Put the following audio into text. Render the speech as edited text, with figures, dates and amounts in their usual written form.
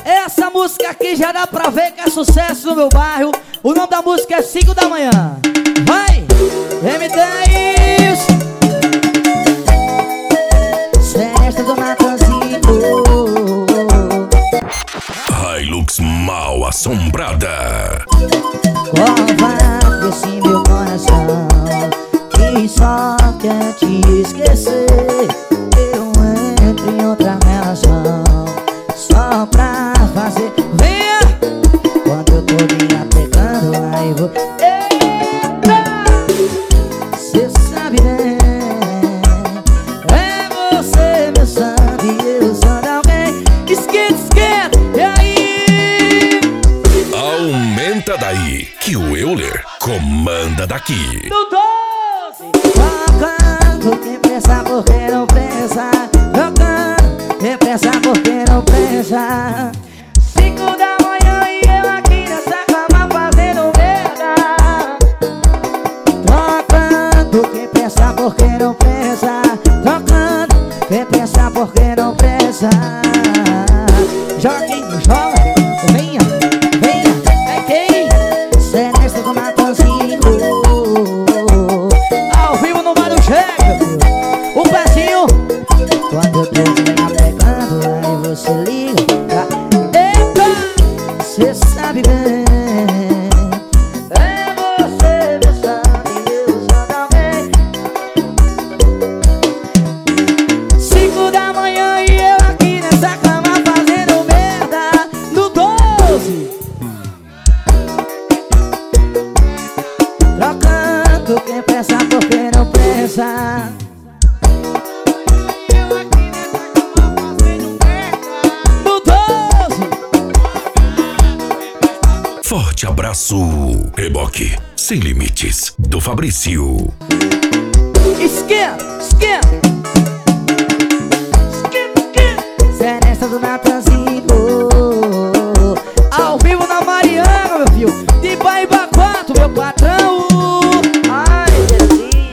Essa música aqui já dá pra ver que é sucesso no meu bairro. O nome da música é 5 da manhã. Vai! M10 Festa do Natanzinho. Hilux mal assombrada. Cova desse meu coração que só quer te esquecer. Eu entro em outra relação só pra fazer. Venha! Quando eu tô me apegando, aí vou. Eita! Cê sabe bem, é você meu sangue e eu sou de alguém. Esquenta, esquenta, e aí? Aumenta daí, que o Euler comanda daqui. Do 12! Tocando, quem pensa porque não pensa. Tocando, quem pensa porque não pensa. 5 da manhã e eu aqui nessa cama fazendo merda. Tocando, quem pensa porque não pensa. Tocando, quem pensa porque não pensa. Joga quem joga, venha, venha, é quem? Celeste do Natanzinho. Ao vivo no bar do Cheque, o pezinho. Quando eu tô me apegando, aí você liga pra... Eita, cê sabe bem, é você meu sangue e eu sou de alguém. 5 da manhã e eu aqui nessa cama fazendo merda. No 12 trocando, quem pensa porque não pensa. Eu aqui nessa cama fazendo merda. No 12 Forte abraço. Reboque sem limites do Fabrício. esquenta, esquenta.